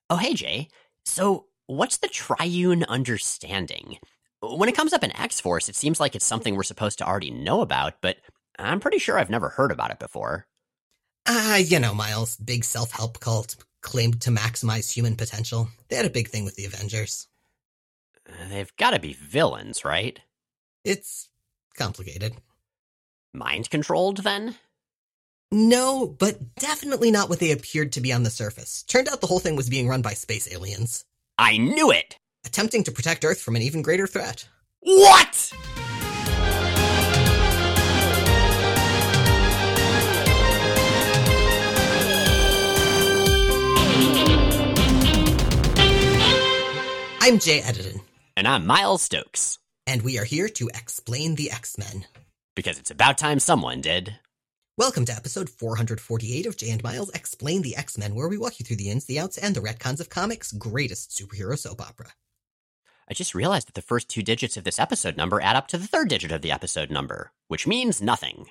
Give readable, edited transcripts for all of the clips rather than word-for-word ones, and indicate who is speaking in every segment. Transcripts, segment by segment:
Speaker 1: Oh, hey, Jay. So, what's the triune understanding? When it comes up in X Force, it seems like it's something we're supposed to already know about, but I'm pretty sure I've never heard about it before.
Speaker 2: Miles, big self-help cult, claimed to maximize human potential. They had a big thing with the Avengers.
Speaker 1: They've got to be villains, right?
Speaker 2: It's complicated.
Speaker 1: Mind controlled, then?
Speaker 2: No, but definitely not what they appeared to be on the surface. Turned out the whole thing was being run by space aliens,
Speaker 1: I knew it!
Speaker 2: attempting to protect Earth from an even greater threat.
Speaker 1: What?
Speaker 2: I'm Jay Edidin,
Speaker 1: And I'm Miles Stokes.
Speaker 2: and we are here to explain the X-Men.
Speaker 1: Because it's about time someone did.
Speaker 2: Welcome to episode 448 of Jay and Miles Explain the X-Men, where we walk you through the ins, the outs, and the retcons of comics' greatest superhero soap opera.
Speaker 1: I just realized that the first two digits of this episode number add up to the third digit of the episode number, which means nothing.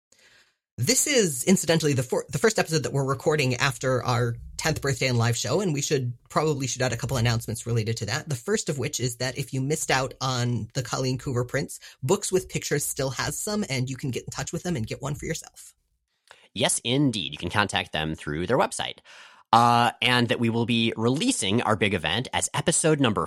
Speaker 2: This is, incidentally, the first episode that we're recording after our 10th birthday and live show, and we should probably shoot out a couple announcements related to that. The first of which is that if you missed out on the Colleen Coover prints, Books with Pictures still has some, and you can get in touch with them and get one for yourself.
Speaker 1: Yes, indeed. You can contact them through their website. And that we will be releasing our big event as episode number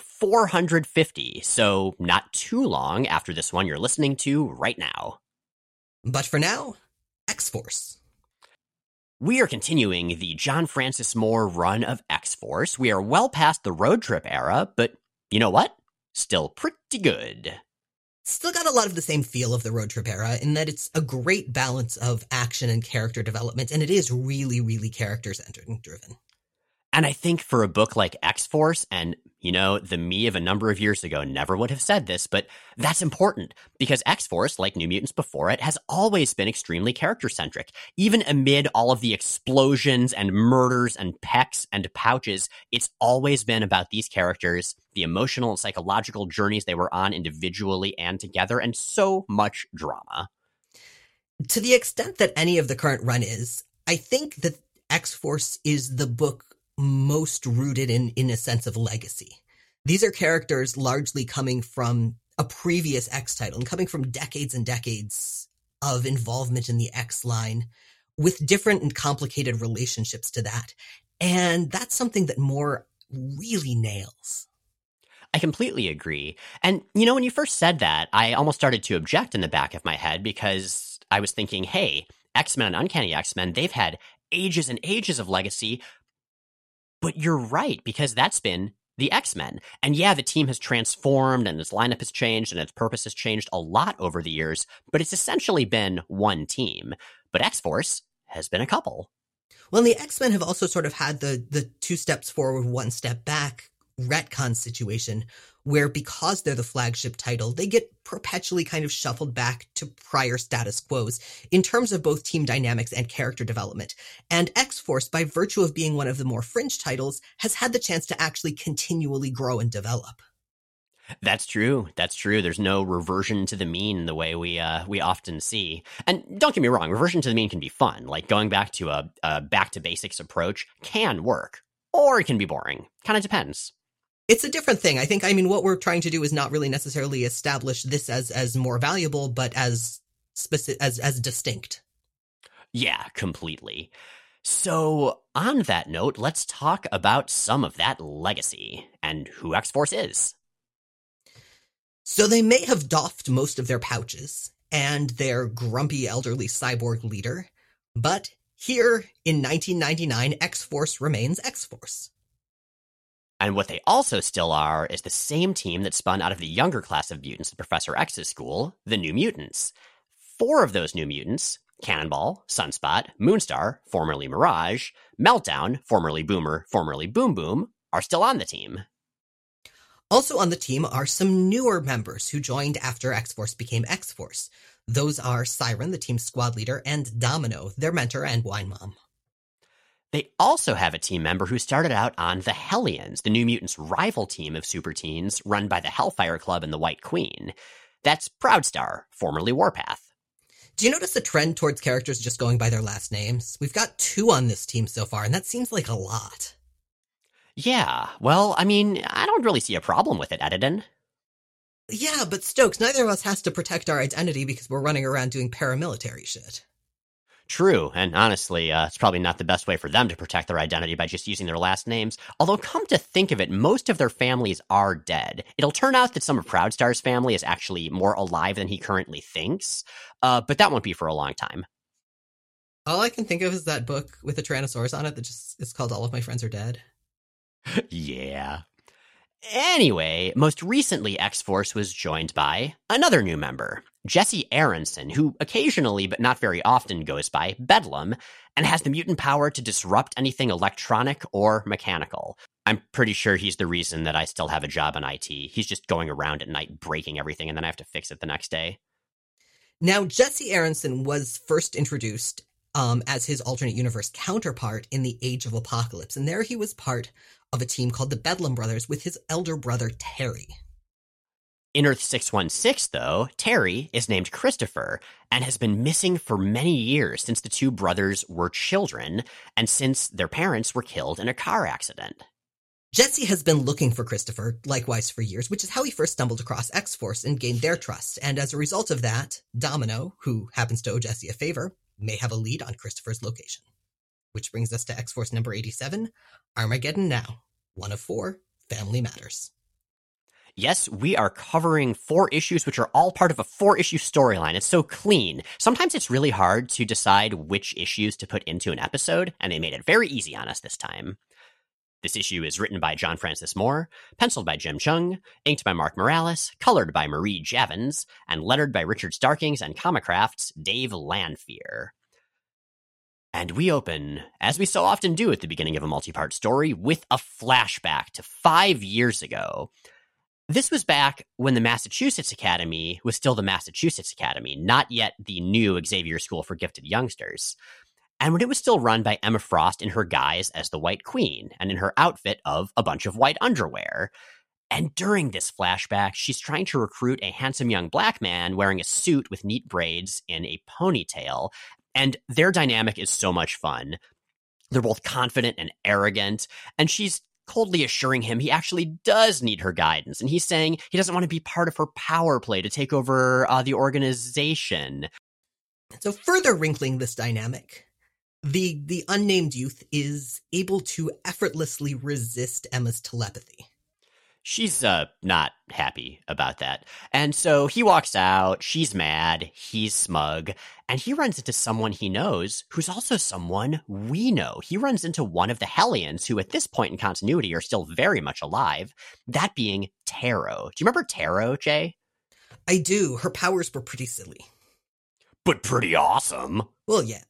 Speaker 1: 450, so not too long after this one you're listening to right now.
Speaker 2: But for now, X-Force.
Speaker 1: We are continuing the John Francis Moore run of X-Force. We are well past the road trip era, but you know what? Still pretty good.
Speaker 2: Still got a lot of the same feel of the road trip era in that it's a great balance of action and character development, and it is really, really character-centered and driven.
Speaker 1: And I think for a book like X-Force, and, the me of a number of years ago never would have said this, but that's important, because X-Force, like New Mutants before it, has always been extremely character-centric. Even amid all of the explosions and murders and pecks and pouches, it's always been about these characters, the emotional and psychological journeys they were on individually and together, and so much drama.
Speaker 2: To the extent that any of the current run is, I think that X-Force is the book most rooted in a sense of legacy. These are characters largely coming from a previous X title and coming from decades and decades of involvement in the X line with different and complicated relationships to that. And that's something that Moore really nails.
Speaker 1: I completely agree. And, when you first said that, I almost started to object in the back of my head because I was thinking, hey, X-Men and Uncanny X-Men, they've had ages and ages of legacy. But you're right, because that's been the X-Men. And yeah, the team has transformed and its lineup has changed and its purpose has changed a lot over the years, but it's essentially been one team. But X-Force has been a couple.
Speaker 2: Well, the X-Men have also sort of had the two steps forward, one step back retcon situation where because they're the flagship title, they get perpetually kind of shuffled back to prior status quos in terms of both team dynamics and character development. And X-Force, by virtue of being one of the more fringe titles, has had the chance to actually continually grow and develop.
Speaker 1: That's true. That's true. There's no reversion to the mean the way we often see. And don't get me wrong, reversion to the mean can be fun. Like going back to a back to basics approach can work, or it can be boring. Kind of depends.
Speaker 2: It's a different thing. What we're trying to do is not really necessarily establish this as more valuable, but as distinct.
Speaker 1: Yeah, completely. So, on that note, let's talk about some of that legacy and who X-Force is.
Speaker 2: So they may have doffed most of their pouches and their grumpy elderly cyborg leader, but here in 1999, X-Force remains X-Force.
Speaker 1: And what they also still are is the same team that spun out of the younger class of mutants at Professor X's school, the New Mutants. 4 of those New Mutants, Cannonball, Sunspot, Moonstar, formerly Mirage, Meltdown, formerly Boomer, formerly Boom Boom, are still on the team.
Speaker 2: Also on the team are some newer members who joined after X-Force became X-Force. Those are Siren, the team's squad leader, and Domino, their mentor and wine mom.
Speaker 1: They also have a team member who started out on the Hellions, the New Mutants' rival team of super teens run by the Hellfire Club and the White Queen. That's Proudstar, formerly Warpath.
Speaker 2: Do you notice a trend towards characters just going by their last names? We've got 2 on this team so far, and that seems like a lot.
Speaker 1: Yeah, well, I mean, I don't really see a problem with it, Edidin.
Speaker 2: Yeah, but Stokes, neither of us has to protect our identity because we're running around doing paramilitary shit.
Speaker 1: True, and honestly, it's probably not the best way for them to protect their identity by just using their last names. Although, come to think of it, most of their families are dead. It'll turn out that some of Proudstar's family is actually more alive than he currently thinks, but that won't be for a long time.
Speaker 2: All I can think of is that book with the Tyrannosaurus on it that just is called All of My Friends Are Dead.
Speaker 1: Yeah. Anyway, most recently, X-Force was joined by another new member, Jesse Aronson, who occasionally, but not very often, goes by Bedlam, and has the mutant power to disrupt anything electronic or mechanical. I'm pretty sure he's the reason that I still have a job in IT. He's just going around at night breaking everything, and then I have to fix it the next day.
Speaker 2: Now, Jesse Aronson was first introduced as his alternate universe counterpart in the Age of Apocalypse, and there he was part of a team called the Bedlam Brothers with his elder brother, Terry.
Speaker 1: In Earth 616, though, Terry is named Christopher and has been missing for many years since the two brothers were children and since their parents were killed in a car accident.
Speaker 2: Jesse has been looking for Christopher, likewise for years, which is how he first stumbled across X-Force and gained their trust. And as a result of that, Domino, who happens to owe Jesse a favor, may have a lead on Christopher's location. Which brings us to X-Force number 87, Armageddon Now, 1 of 4, Family Matters.
Speaker 1: Yes, we are covering 4 issues, which are all part of a 4-issue storyline. It's so clean. Sometimes it's really hard to decide which issues to put into an episode, and they made it very easy on us this time. This issue is written by John Francis Moore, penciled by Jim Chung, inked by Mark Morales, colored by Marie Javins, and lettered by Richard Starkings and Comicraft's Dave Lanphier. And we open, as we so often do at the beginning of a multi-part story, with a flashback to 5 years ago. This was back when the Massachusetts Academy was still the Massachusetts Academy, not yet the new Xavier School for Gifted Youngsters. And when it was still run by Emma Frost in her guise as the White Queen, and in her outfit of a bunch of white underwear. And during this flashback, she's trying to recruit a handsome young black man wearing a suit with neat braids in a ponytail, and their dynamic is so much fun. They're both confident and arrogant, and she's coldly assuring him he actually does need her guidance, and he's saying he doesn't want to be part of her power play to take over the organization.
Speaker 2: So further wrinkling this dynamic, the unnamed youth is able to effortlessly resist Emma's telepathy.
Speaker 1: She's not happy about that. And so he walks out, she's mad, he's smug, and he runs into someone he knows who's also someone we know. He runs into one of the Hellions who at this point in continuity are still very much alive, that being Taro. Do you remember Taro, Jay?
Speaker 2: I do. Her powers were pretty silly.
Speaker 1: But pretty awesome.
Speaker 2: Well, yeah.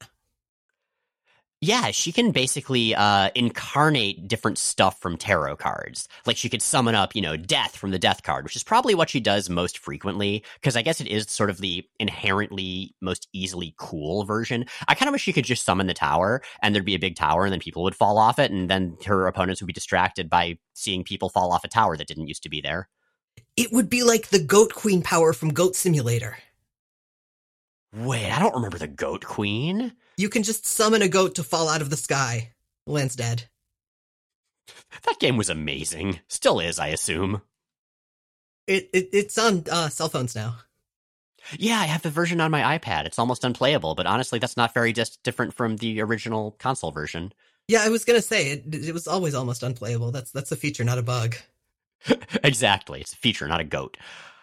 Speaker 1: Yeah, she can basically incarnate different stuff from tarot cards. Like she could summon up, death from the death card, which is probably what she does most frequently, because I guess it is sort of the inherently most easily cool version. I kind of wish she could just summon the tower, and there'd be a big tower, and then people would fall off it, and then her opponents would be distracted by seeing people fall off a tower that didn't used to be there.
Speaker 2: It would be like the Goat Queen power from Goat Simulator.
Speaker 1: Wait, I don't remember the Goat Queen.
Speaker 2: You can just summon a goat to fall out of the sky. Land's dead.
Speaker 1: That game was amazing. Still is, I assume.
Speaker 2: It's on cell phones now.
Speaker 1: Yeah, I have the version on my iPad. It's almost unplayable, but honestly, that's not very different from the original console version.
Speaker 2: Yeah, I was gonna say, it was always almost unplayable. That's a feature, not a bug.
Speaker 1: Exactly. It's a feature, not a goat.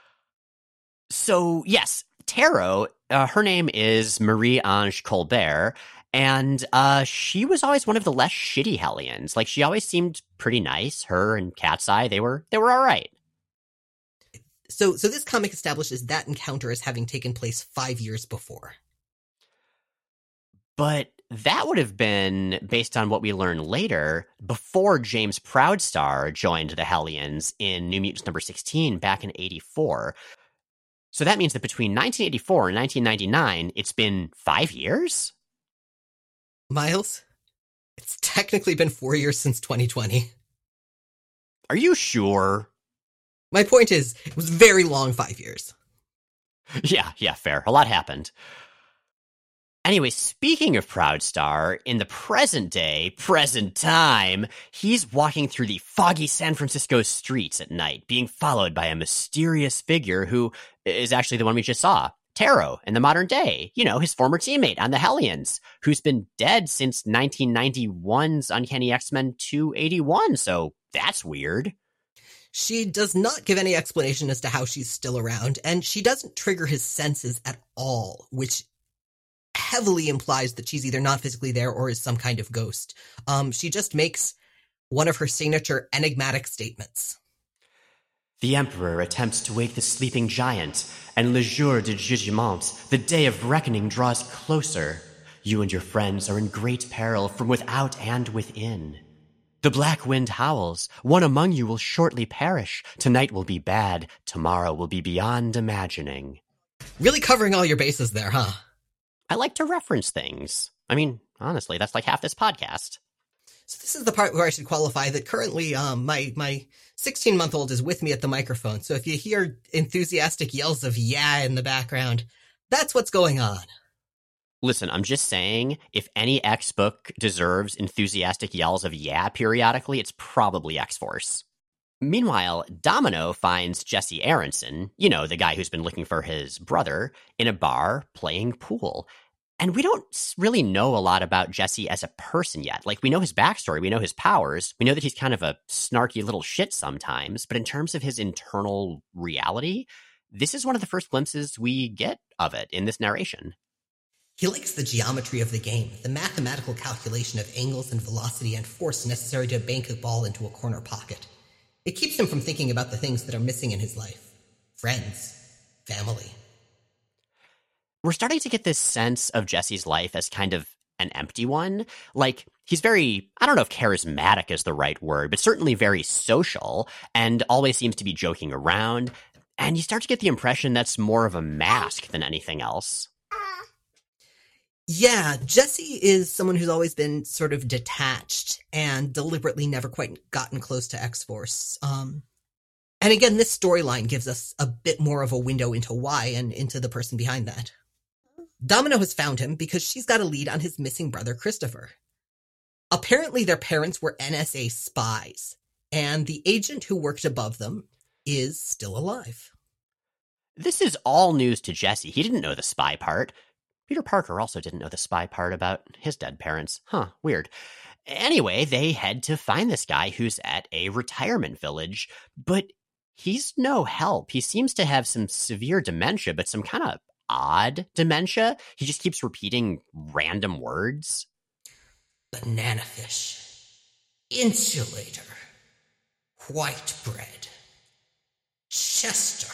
Speaker 1: So, yes, Taro, her name is Marie-Ange Colbert, and she was always one of the less shitty Hellions. Like, she always seemed pretty nice. Her and Cat's Eye, they were all right.
Speaker 2: So this comic establishes that encounter as having taken place 5 years before.
Speaker 1: But that would have been, based on what we learn later, before James Proudstar joined the Hellions in New Mutants number 16 back in 84. So that means that between 1984 and 1999, it's been 5 years?
Speaker 2: Miles, it's technically been 4 years since 2020.
Speaker 1: Are you sure?
Speaker 2: My point is, it was very long 5 years.
Speaker 1: Yeah, fair. A lot happened. Anyway, speaking of Proudstar, in the present day, present time, he's walking through the foggy San Francisco streets at night, being followed by a mysterious figure who is actually the one we just saw. Taro in the modern day, his former teammate on the Hellions, who's been dead since 1991's Uncanny X-Men 281, so that's weird.
Speaker 2: She does not give any explanation as to how she's still around, and she doesn't trigger his senses at all, which heavily implies that she's either not physically there or is some kind of ghost. She just makes one of her signature enigmatic statements.
Speaker 1: The Emperor attempts to wake the sleeping giant, and le jour de jugement, the day of reckoning, draws closer. You and your friends are in great peril from without and within. The black wind howls. One among you will shortly perish. Tonight will be bad. Tomorrow will be beyond imagining.
Speaker 2: Really covering all your bases there, huh?
Speaker 1: I like to reference things. I mean, honestly, that's like half this podcast.
Speaker 2: So this is the part where I should qualify that currently my 16-month-old is with me at the microphone. So if you hear enthusiastic yells of yeah in the background, that's what's going on.
Speaker 1: Listen, I'm just saying, if any X book deserves enthusiastic yells of yeah periodically, it's probably X-Force. Meanwhile, Domino finds Jesse Aronson, the guy who's been looking for his brother, in a bar playing pool. And we don't really know a lot about Jesse as a person yet. Like, we know his backstory, we know his powers, we know that he's kind of a snarky little shit sometimes, but in terms of his internal reality, this is one of the first glimpses we get of it in this narration.
Speaker 2: He likes the geometry of the game, the mathematical calculation of angles and velocity and force necessary to bank a ball into a corner pocket. It keeps him from thinking about the things that are missing in his life. Friends, family.
Speaker 1: We're starting to get this sense of Jesse's life as kind of an empty one. Like, he's very, I don't know if charismatic is the right word, but certainly very social and always seems to be joking around. And you start to get the impression that's more of a mask than anything else.
Speaker 2: Yeah, Jesse is someone who's always been sort of detached and deliberately never quite gotten close to X-Force. And again, this storyline gives us a bit more of a window into why and into the person behind that. Domino has found him because she's got a lead on his missing brother, Christopher. Apparently, their parents were NSA spies, and the agent who worked above them is still alive.
Speaker 1: This is all news to Jesse. He didn't know the spy part. Peter Parker also didn't know the spy part about his dead parents. Huh, weird. Anyway, they head to find this guy who's at a retirement village, but he's no help. He seems to have some severe dementia, but some kind of odd dementia. He just keeps repeating random words.
Speaker 2: Banana fish. Insulator. White bread. Chesterfield.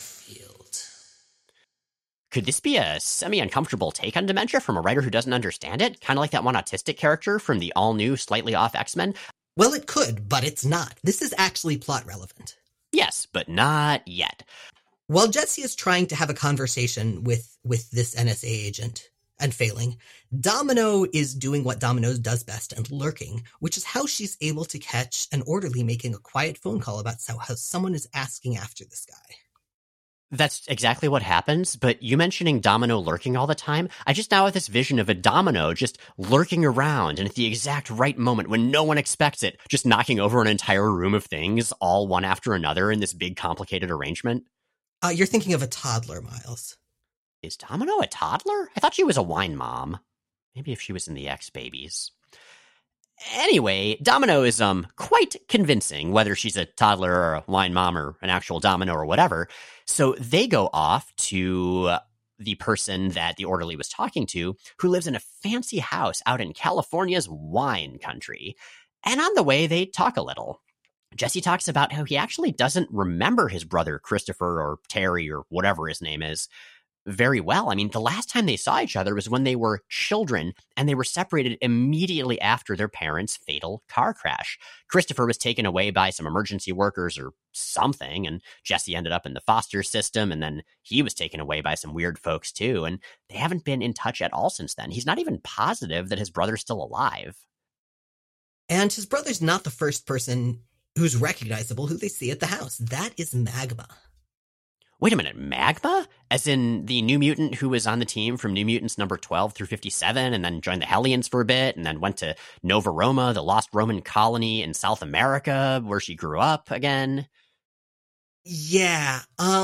Speaker 1: Could this be a semi-uncomfortable take on dementia from a writer who doesn't understand it? Kind of like that one autistic character from the all-new, slightly off X-Men?
Speaker 2: Well, it could, but it's not. This is actually plot relevant.
Speaker 1: Yes, but not yet.
Speaker 2: While Jesse is trying to have a conversation with this NSA agent and failing, Domino is doing what Domino does best and lurking, which is how she's able to catch an orderly making a quiet phone call about how someone is asking after this guy.
Speaker 1: That's exactly what happens, but you mentioning Domino lurking all the time, I just now have this vision of a Domino just lurking around and at the exact right moment when no one expects it, just knocking over an entire room of things, all one after another in this big complicated arrangement.
Speaker 2: You're thinking of a toddler, Miles.
Speaker 1: Is Domino a toddler? I thought she was a wine mom. Maybe if she was in the X-Babies. Anyway, Domino is quite convincing, whether she's a toddler or a wine mom or an actual Domino or whatever. So they go off to the person that the orderly was talking to, who lives in a fancy house out in California's wine country. And on the way, they talk a little. Jesse talks about how he actually doesn't remember his brother Christopher or Terry or whatever his name is very well. I mean, the last time they saw each other was when they were children, and they were separated immediately after their parents' fatal car crash. Christopher was taken away by some emergency workers or something, and Jesse ended up in the foster system, and then he was taken away by some weird folks too, and they haven't been in touch at all since then. He's not even positive that his brother's still alive.
Speaker 2: And his brother's not the first person who's recognizable who they see at the house. That is Magma.
Speaker 1: Wait a minute, Magma? As in the New Mutant who was on the team from New Mutants number 12 through 57 and then joined the Hellions for a bit and then went to Nova Roma, the lost Roman colony in South America where she grew up again?
Speaker 2: Yeah,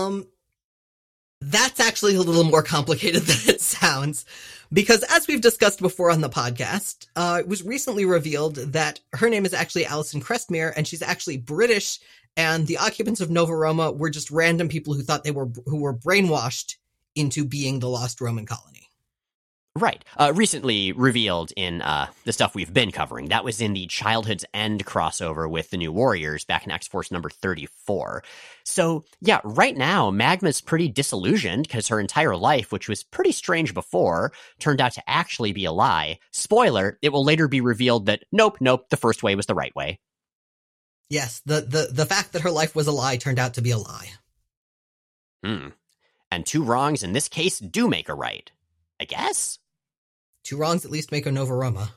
Speaker 2: that's actually a little more complicated than it sounds. Because as we've discussed before on the podcast, it was recently revealed that her name is actually Alison Crestmere, and she's actually British, and the occupants of Nova Roma were just random people who were brainwashed into being the lost Roman colony.
Speaker 1: Right. Recently revealed in the stuff we've been covering. That was in the Childhood's End crossover with the New Warriors back in X-Force number 34. So, yeah, right now, Magma's pretty disillusioned because her entire life, which was pretty strange before, turned out to actually be a lie. Spoiler, it will later be revealed that, nope, the first way was the right way.
Speaker 2: Yes, the fact that her life was a lie turned out to be a lie.
Speaker 1: And two wrongs in this case do make a right. I guess?
Speaker 2: Two wrongs at least make a Nova Roma.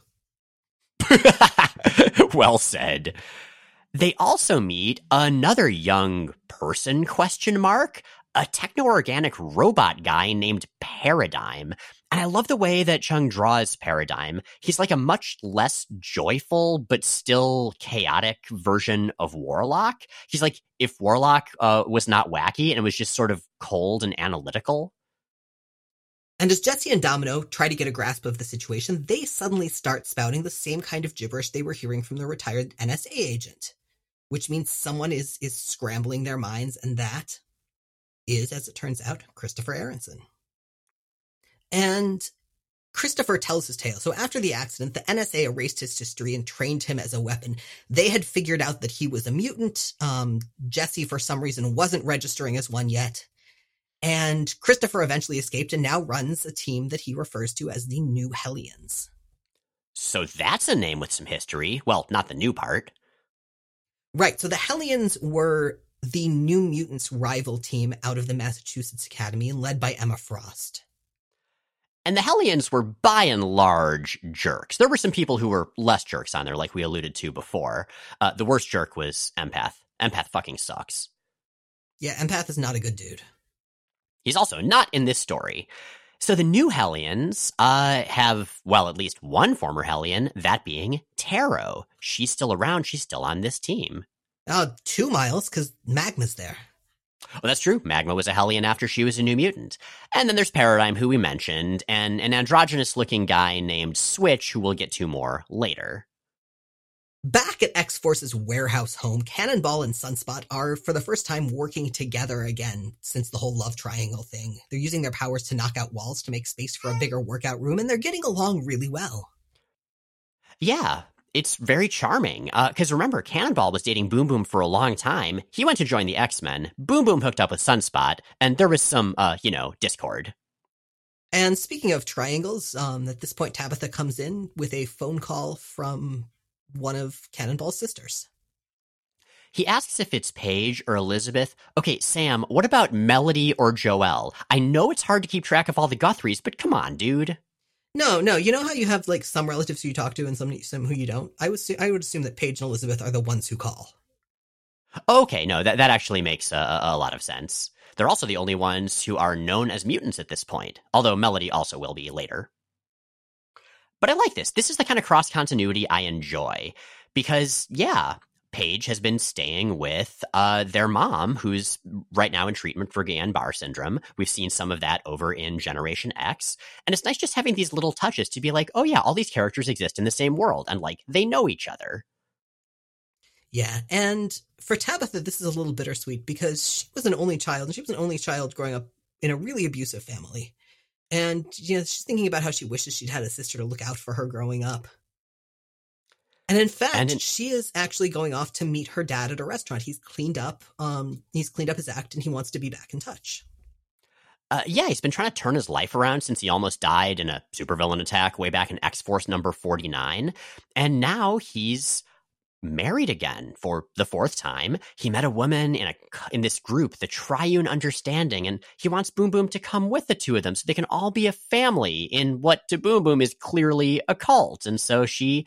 Speaker 1: Well said. They also meet another young person, a techno-organic robot guy named Paradigm. And I love the way that Chung draws Paradigm. He's like a much less joyful, but still chaotic version of Warlock. He's like if Warlock was not wacky and it was just sort of cold and analytical.
Speaker 2: And as Jesse and Domino try to get a grasp of the situation, they suddenly start spouting the same kind of gibberish they were hearing from the retired NSA agent, which means someone is scrambling their minds, and that is, as it turns out, Christopher Aronson. And Christopher tells his tale. So after the accident, the NSA erased his history and trained him as a weapon. They had figured out that he was a mutant. Jesse, for some reason, wasn't registering as one yet. And Christopher eventually escaped and now runs a team that he refers to as the New Hellions.
Speaker 1: So that's a name with some history. Well, not the new part.
Speaker 2: Right, so the Hellions were the New Mutants' rival team out of the Massachusetts Academy, led by Emma Frost.
Speaker 1: And the Hellions were by and large jerks. There were some people who were less jerks on there, like we alluded to before. The worst jerk was Empath. Empath fucking sucks.
Speaker 2: Yeah, Empath is not a good dude.
Speaker 1: He's also not in this story. So the New Hellions have, well, at least one former Hellion, that being Taro. She's still around. She's still on this team.
Speaker 2: 2 miles, because Magma's there.
Speaker 1: Well, that's true. Magma was a Hellion after she was a New Mutant. And then there's Paradigm, who we mentioned, and an androgynous-looking guy named Switch, who we'll get to more later.
Speaker 2: Back at X-Force's warehouse home, Cannonball and Sunspot are, for the first time, working together again since the whole love triangle thing. They're using their powers to knock out walls to make space for a bigger workout room, and they're getting along really well.
Speaker 1: Yeah, it's very charming. Because remember, Cannonball was dating Boom Boom for a long time. He went to join the X-Men. Boom Boom hooked up with Sunspot, and there was some, discord.
Speaker 2: And speaking of triangles, at this point, Tabitha comes in with a phone call from one of Cannonball's sisters.
Speaker 1: He asks if it's Paige or Elizabeth. Okay, Sam, what about Melody or Joelle? I know it's hard to keep track of all the Guthries, but come on, dude.
Speaker 2: No, you know how you have like some relatives who you talk to and some who you don't? I would assume that Paige and Elizabeth are the ones who call.
Speaker 1: Okay, no, that actually makes a lot of sense. They're also the only ones who are known as mutants at this point, although Melody also will be later. But I like this. This is the kind of cross-continuity I enjoy. Because, yeah, Paige has been staying with their mom, who's right now in treatment for Guillain-Barré syndrome. We've seen some of that over in Generation X. And it's nice just having these little touches to be like, oh yeah, all these characters exist in the same world. And, like, they know each other.
Speaker 2: Yeah, and for Tabitha, this is a little bittersweet because she was an only child, and she was an only child growing up in a really abusive family. And, she's thinking about how she wishes she'd had a sister to look out for her growing up. And in fact, she is actually going off to meet her dad at a restaurant. He's cleaned up his act, and he wants to be back in touch.
Speaker 1: Yeah, he's been trying to turn his life around since he almost died in a supervillain attack way back in X-Force number 49. And now he's married again for the 4th time. He met a woman in this group, the Triune Understanding, and he wants Boom Boom to come with the two of them so they can all be a family in what to Boom Boom is clearly a cult. And so she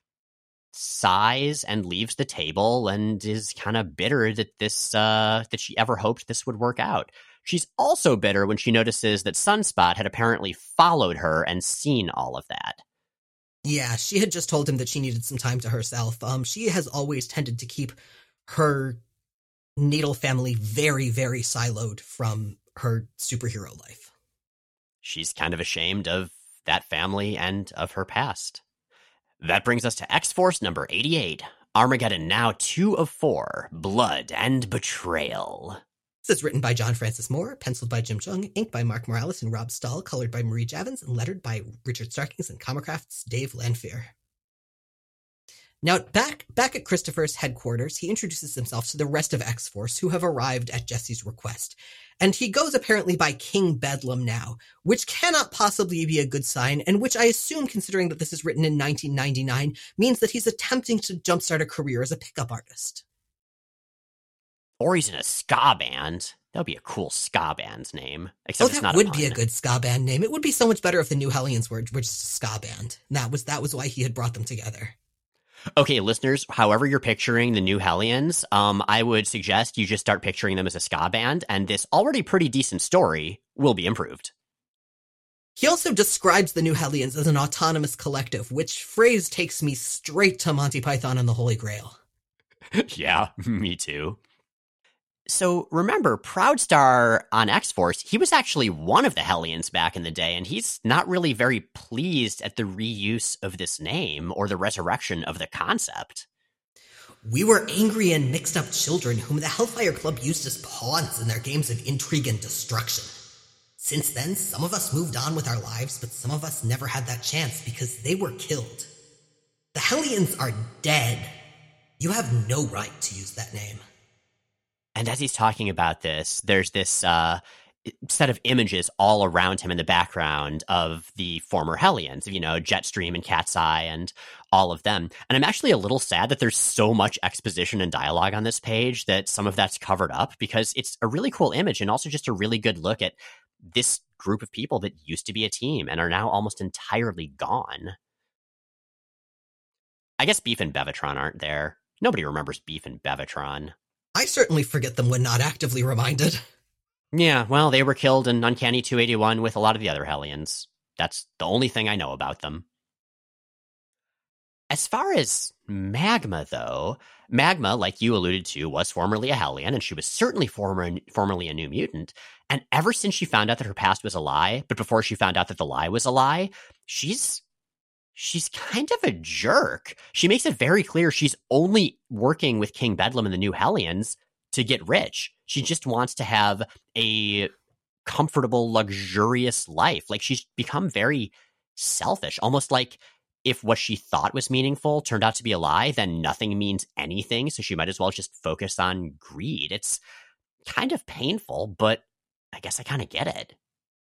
Speaker 1: sighs and leaves the table and is kind of bitter that that she ever hoped this would work out. She's also bitter when she notices that Sunspot had apparently followed her and seen all of that.
Speaker 2: Yeah, she had just told him that she needed some time to herself. She has always tended to keep her natal family very, very siloed from her superhero life.
Speaker 1: She's kind of ashamed of that family and of her past. That brings us to X-Force number 88, Armageddon Now 2 of 4, Blood and Betrayal.
Speaker 2: This is written by John Francis Moore, penciled by Jim Chung, inked by Mark Morales and Rob Stahl, colored by Marie Javins, and lettered by Richard Starkings and Comicraft's Dave Lanfear. Now, back at Christopher's headquarters, he introduces himself to the rest of X-Force, who have arrived at Jesse's request. And he goes apparently by King Bedlam now, which cannot possibly be a good sign, and which I assume, considering that this is written in 1999, means that he's attempting to jumpstart a career as a pickup artist.
Speaker 1: Or he's in a ska band. That would be a cool ska band's name. Except
Speaker 2: that would be a good ska band name. It would be so much better if the New Hellions were just a ska band. And that was why he had brought them together.
Speaker 1: Okay, listeners, however you're picturing the New Hellions, I would suggest you just start picturing them as a ska band, and this already pretty decent story will be improved.
Speaker 2: He also describes the New Hellions as an autonomous collective, which phrase takes me straight to Monty Python and the Holy Grail.
Speaker 1: Yeah, me too. So remember, Proudstar on X-Force, he was actually one of the Hellions back in the day, and he's not really very pleased at the reuse of this name or the resurrection of the concept.
Speaker 2: We were angry and mixed up children whom the Hellfire Club used as pawns in their games of intrigue and destruction. Since then, some of us moved on with our lives, but some of us never had that chance because they were killed. The Hellions are dead. You have no right to use that name.
Speaker 1: And as he's talking about this, there's this set of images all around him in the background of the former Hellions, Jetstream and Cat's Eye and all of them. And I'm actually a little sad that there's so much exposition and dialogue on this page that some of that's covered up, because it's a really cool image and also just a really good look at this group of people that used to be a team and are now almost entirely gone. I guess Beef and Bevatron aren't there. Nobody remembers Beef and Bevatron.
Speaker 2: I certainly forget them when not actively reminded.
Speaker 1: Yeah, well, they were killed in Uncanny 281 with a lot of the other Hellions. That's the only thing I know about them. As far as Magma, though, Magma, like you alluded to, was formerly a Hellion, and she was certainly formerly a New Mutant. And ever since she found out that her past was a lie, but before she found out that the lie was a lie, she's kind of a jerk. She makes it very clear she's only working with King Bedlam and the New Hellions to get rich. She just wants to have a comfortable, luxurious life. Like, she's become very selfish, almost like if what she thought was meaningful turned out to be a lie, then nothing means anything, so she might as well just focus on greed. It's kind of painful, but I guess I kind of get it.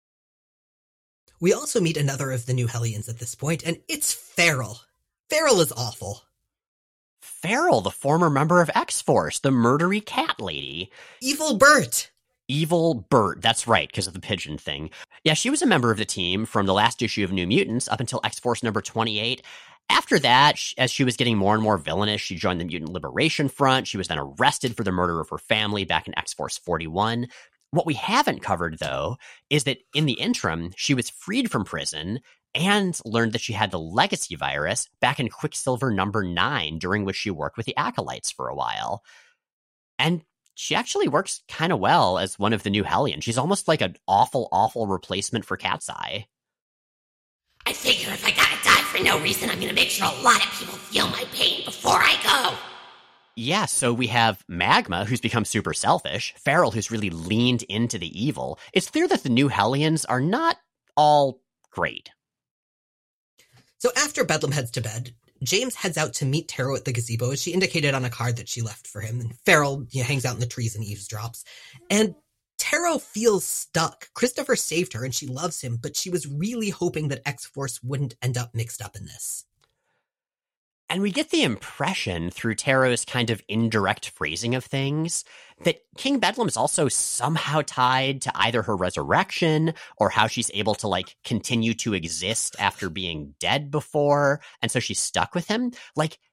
Speaker 2: We also meet another of the New Hellions at this point, and it's Feral. Feral is awful.
Speaker 1: Feral, the former member of X-Force, the murdery cat lady.
Speaker 2: Evil Bert.
Speaker 1: Evil Bert, that's right, because of the pigeon thing. Yeah, she was a member of the team from the last issue of New Mutants up until X-Force number 28. After that, as she was getting more and more villainous, she joined the Mutant Liberation Front. She was then arrested for the murder of her family back in X-Force 41. What we haven't covered, though, is that in the interim, she was freed from prison and learned that she had the legacy virus back in Quicksilver number 9, during which she worked with the Acolytes for a while. And she actually works kind of well as one of the New Hellions. She's almost like an awful, awful replacement for Cat's Eye.
Speaker 3: I figure if I gotta die for no reason, I'm gonna make sure a lot of people feel my pain before I go.
Speaker 1: Yeah, so we have Magma, who's become super selfish, Feral, who's really leaned into the evil. It's clear that the New Hellions are not all great.
Speaker 2: So after Bedlam heads to bed, James heads out to meet Taro at the gazebo, as she indicated on a card that she left for him. And Feral hangs out in the trees and eavesdrops. And Taro feels stuck. Christopher saved her and she loves him, but she was really hoping that X-Force wouldn't end up mixed up in this.
Speaker 1: And we get the impression through Taro's kind of indirect phrasing of things that King Bedlam is also somehow tied to either her resurrection or how she's able to continue to exist after being dead before. And so she's stuck with him. Like,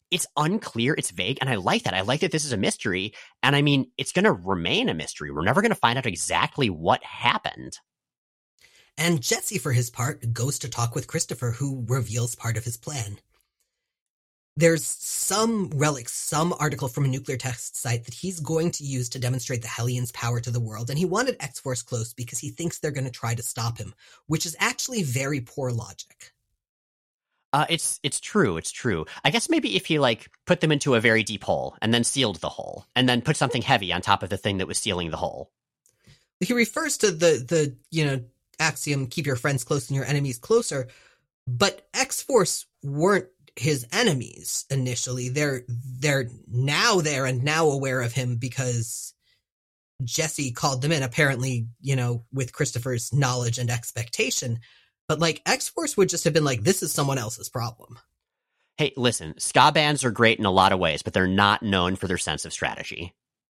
Speaker 1: it's unclear, it's vague, and I like that. I like that this is a mystery, and I mean, it's going to remain a mystery. We're never going to find out exactly what happened.
Speaker 2: And Jesse, for his part, goes to talk with Christopher, who reveals part of his plan. There's some relic, some article from a nuclear test site that he's going to use to demonstrate the Hellions' power to the world, and he wanted X-Force close because he thinks they're going to try to stop him, which is actually very poor logic.
Speaker 1: It's true. It's true. I guess maybe if he put them into a very deep hole and then sealed the hole and then put something heavy on top of the thing that was sealing the hole.
Speaker 2: He refers to the axiom, keep your friends close and your enemies closer, but X-Force weren't his enemies initially. They're now there and now aware of him because Jesse called them in, apparently, with Christopher's knowledge and expectation. But X-Force would just have been this is someone else's problem.
Speaker 1: Hey, listen, ska bands are great in a lot of ways, but they're not known for their sense of strategy.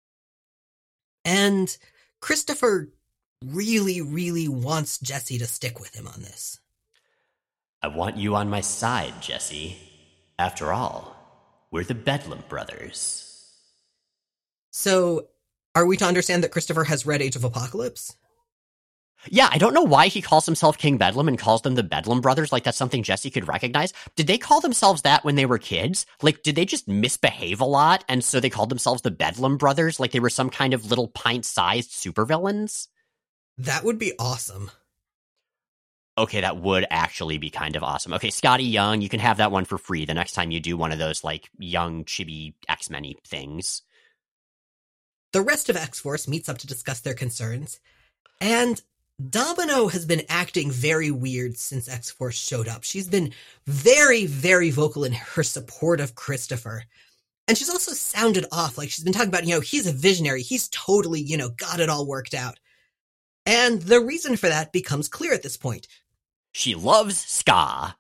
Speaker 2: And Christopher really, really wants Jesse to stick with him on this.
Speaker 1: I want you on my side, Jesse. After all, we're the Bedlam brothers.
Speaker 2: So, are we to understand that Christopher has read Age of Apocalypse?
Speaker 1: Yeah, I don't know why he calls himself King Bedlam and calls them the Bedlam brothers, that's something Jesse could recognize. Did they call themselves that when they were kids? Did they just misbehave a lot, and so they called themselves the Bedlam brothers, they were some kind of little pint-sized supervillains?
Speaker 2: That would be awesome.
Speaker 1: Okay, that would actually be kind of awesome. Okay, Scotty Young, you can have that one for free the next time you do one of those, young, chibi X-Men-y things.
Speaker 2: The rest of X-Force meets up to discuss their concerns, and Domino has been acting very weird since X-Force showed up. She's been very, very vocal in her support of Christopher. And she's also sounded off, she's been talking about, he's a visionary, he's totally, got it all worked out. And the reason for that becomes clear at this point.
Speaker 1: She loves ska.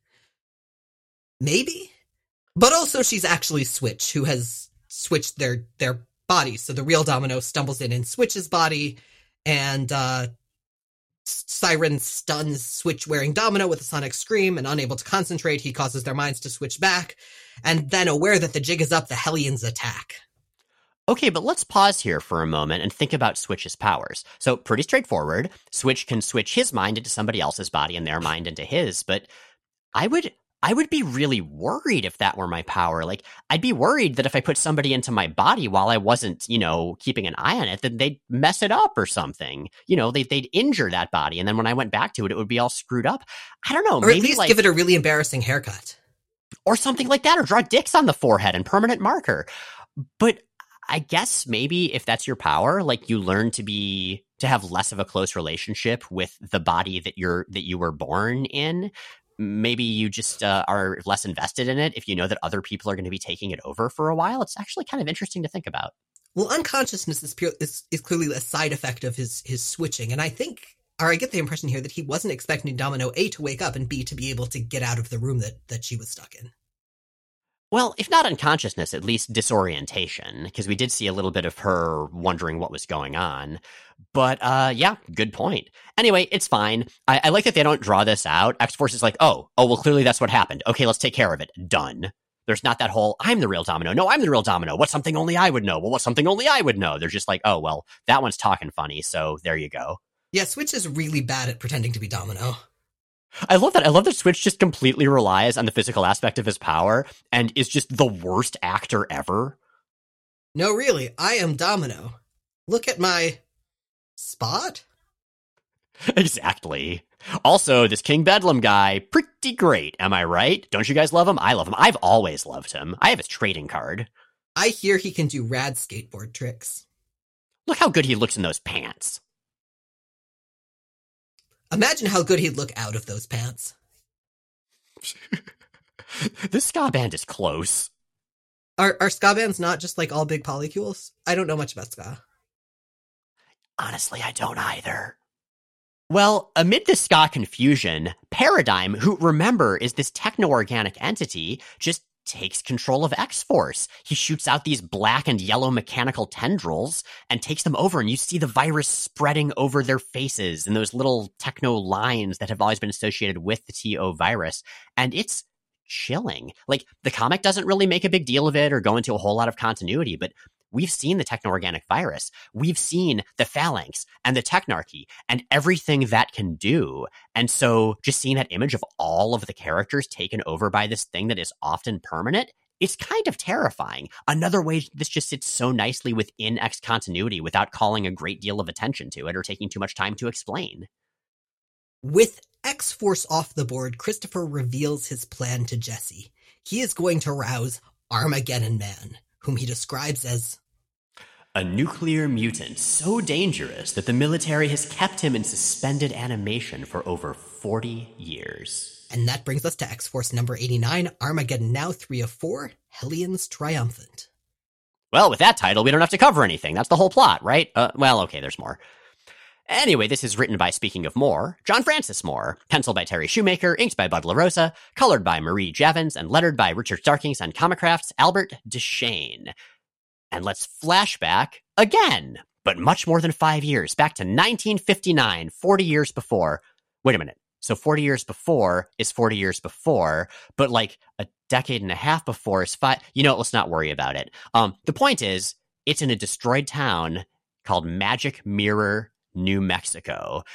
Speaker 2: Maybe. But also she's actually Switch, who has switched their bodies. So the real Domino stumbles in Switch's body, and Siren stuns Switch wearing Domino with a sonic scream, and unable to concentrate, he causes their minds to switch back, and then aware that the jig is up, the Hellions attack.
Speaker 1: Okay, but let's pause here for a moment and think about Switch's powers. So, pretty straightforward. Switch can switch his mind into somebody else's body and their mind into his, but I would be really worried if that were my power. I'd be worried that if I put somebody into my body while I wasn't, keeping an eye on it, then they'd mess it up or something. They'd injure that body, and then when I went back to it, it would be all screwed up. I don't know.
Speaker 2: Or maybe at least give it a really embarrassing haircut.
Speaker 1: Or something like that, or draw dicks on the forehead and permanent marker. But I guess maybe if that's your power, you learn to have less of a close relationship with the body that you were born in. Maybe you just are less invested in it if you know that other people are going to be taking it over for a while. It's actually kind of interesting to think about.
Speaker 2: Well, unconsciousness is clearly a side effect of his switching, and I get the impression here that he wasn't expecting Domino A to wake up and B to be able to get out of the room that she was stuck in.
Speaker 1: Well, if not unconsciousness, at least disorientation, because we did see a little bit of her wondering what was going on. But, yeah, good point. Anyway, it's fine. I like that they don't draw this out. X-Force is well, clearly that's what happened. Okay, let's take care of it. Done. There's not that whole, I'm the real Domino. No, I'm the real Domino. What's something only I would know? Well, what's something only I would know? They're just oh, well, that one's talking funny, so there you go.
Speaker 2: Yeah, Switch is really bad at pretending to be Domino.
Speaker 1: I love that. I love that Switch just completely relies on the physical aspect of his power and is just the worst actor ever.
Speaker 2: No, really, I am Domino. Look at my spot.
Speaker 1: Exactly. Also, this King Bedlam guy, pretty great, am I right? Don't you guys love him? I love him. I've always loved him. I have his trading card.
Speaker 2: I hear he can do rad skateboard tricks.
Speaker 1: Look how good he looks in those pants.
Speaker 2: Imagine how good he'd look out of those pants.
Speaker 1: This ska band is close.
Speaker 2: Are ska bands not just all big polycules? I don't know much about ska.
Speaker 1: Honestly, I don't either. Well, amid the ska confusion, Paradigm, who, remember, is this techno-organic entity, just takes control of X-Force. He shoots out these black and yellow mechanical tendrils and takes them over, and you see the virus spreading over their faces and those little techno lines that have always been associated with the TO virus. And it's chilling. Like, the comic doesn't really make a big deal of it or go into a whole lot of continuity, but we've seen the techno-organic virus. We've seen the Phalanx and the Technarchy and everything that can do. And so just seeing that image of all of the characters taken over by this thing that is often permanent, it's kind of terrifying. Another way this just sits so nicely within X continuity without calling a great deal of attention to it or taking too much time to explain.
Speaker 2: With X-Force off the board, Christopher reveals his plan to Jesse. He is going to rouse Armageddon Man, whom he describes as
Speaker 1: a nuclear mutant so dangerous that the military has kept him in suspended animation for over 40 years.
Speaker 2: And that brings us to X-Force number 89, Armageddon Now 3 of 4, Hellions Triumphant.
Speaker 1: Well, with that title, we don't have to cover anything. That's the whole plot, right? Well, okay, there's more. Anyway, this is written by, speaking of Moore, John Francis Moore, penciled by Terry Shoemaker, inked by Bud LaRosa, colored by Marie Javins, and lettered by Richard Starkings and Comicraft's Albert Deschênes. And let's flashback again, but much more than 5 years, back to 1959, 40 years before. Wait a minute. So 40 years before is 40 years before, but like a decade and a half before is five. You know, let's not worry about it. The point is, it's in a destroyed town called Magic Mirror, New Mexico.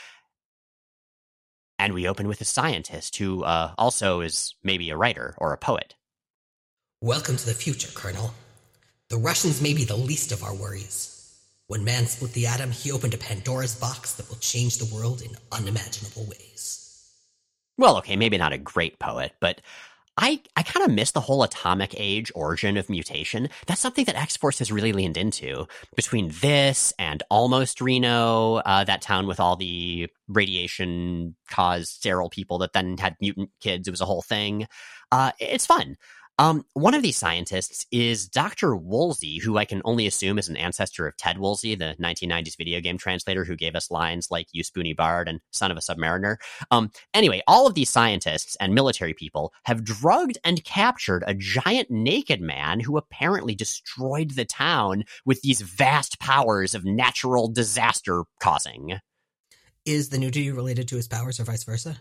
Speaker 1: And we open with a scientist who also is maybe a writer or a poet.
Speaker 2: Welcome to the future, Colonel. The Russians may be the least of our worries. When man split the atom, he opened a Pandora's box that will change the world in unimaginable ways.
Speaker 1: Well, okay, maybe not a great poet, but I kind of miss the whole atomic age origin of mutation. That's something that X-Force has really leaned into. Between this and Almost Reno, that town with all the radiation-caused sterile people that then had mutant kids, it was a whole thing. It's fun. One of these scientists is Dr. Woolsey, who I can only assume is an ancestor of Ted Woolsey, the 1990s video game translator who gave us lines like "You Spoony Bard" and "Son of a Submariner." Anyway, all of these scientists and military people have drugged and captured a giant naked man who apparently destroyed the town with these vast powers of natural disaster causing.
Speaker 2: Is the nudity related to his powers or vice versa?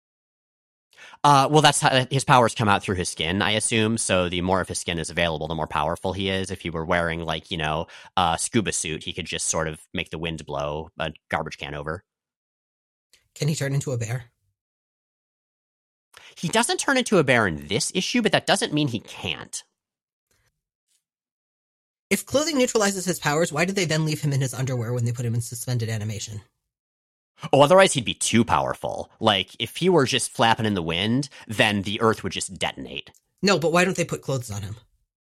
Speaker 1: Well, that's how his powers come out through his skin, I assume. So the more of his skin is available, the more powerful he is. If he were wearing, like, you know, a scuba suit, he could just sort of make the wind blow a garbage can over.
Speaker 2: Can he turn into a bear?
Speaker 1: He doesn't turn into a bear in this issue, but that doesn't mean he can't.
Speaker 2: If clothing neutralizes his powers, why did they then leave him in his underwear when they put him in suspended animation?
Speaker 1: Oh, otherwise he'd be too powerful. Like, if he were just flapping in the wind, then the Earth would just detonate.
Speaker 2: No, but why don't they put clothes on him?